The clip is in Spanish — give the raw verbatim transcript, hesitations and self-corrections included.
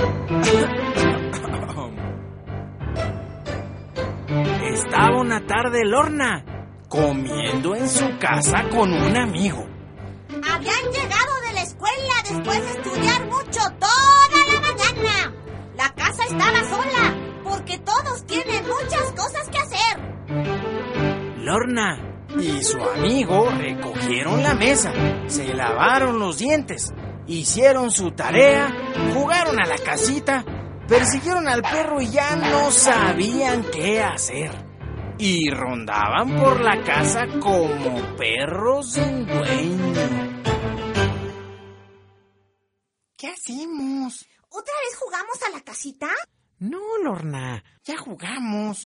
Estaba una tarde Lorna comiendo en su casa con un amigo. Habían llegado de la escuela después de estudiar mucho toda la mañana. La casa estaba sola porque todos tienen muchas cosas que hacer. Lorna y su amigo recogieron la mesa, se lavaron los dientes, hicieron su tarea, jugaron a la casita, persiguieron al perro y ya no sabían qué hacer. Y rondaban por la casa como perros sin dueño. ¿Qué hacemos? ¿Otra vez jugamos a la casita? No, Lorna, ya jugamos.